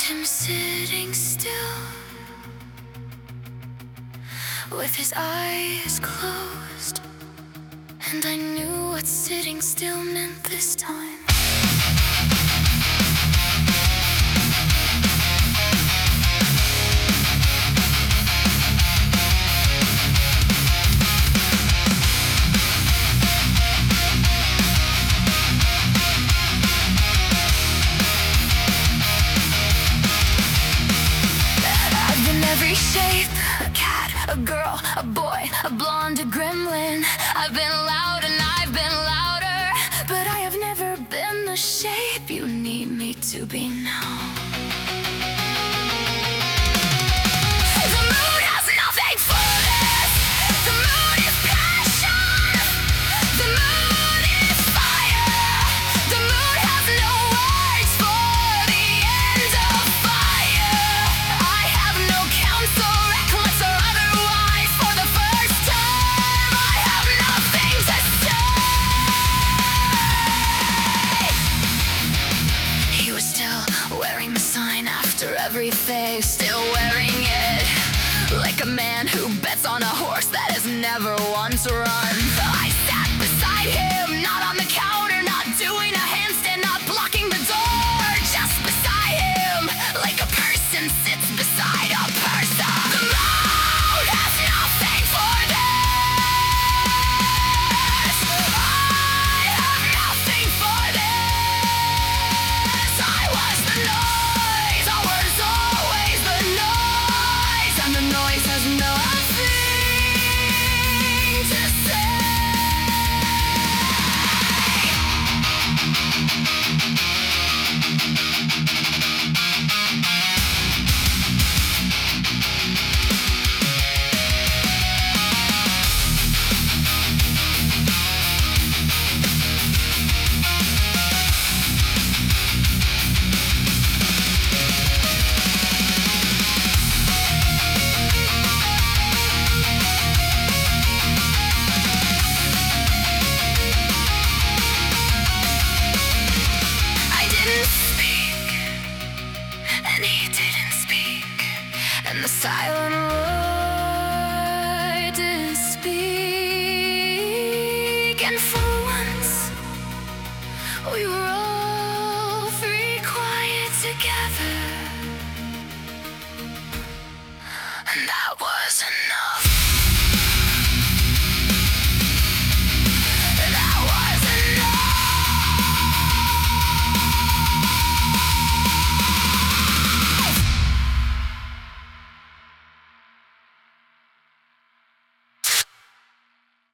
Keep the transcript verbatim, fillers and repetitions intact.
him sitting still, with his eyes closed, and I knew what sitting still meant this time. Every shape, a cat, a girl, a boy, a blonde, a gremlin. I've been loud and I've been louder, but I have never been the shape you need me to be now. The mood has nothing for this. The mood is passion. The mood is fire. The mood has no words for the end of fire. I have no so reckless or otherwise. For the first time, I have nothing to say. He was still wearing the sign after everything, still wearing it, like a man who bets on a horse that has never once run. I sat beside him, not on the counter, not doing a handstand, not blocking the door, just beside him, like a person sits beside a person. The mood has nothing for this. I have nothing for this. I was the noise, I was always the noise, and the noise has nothing to say. And the silent word didn't speak. And for once, we were all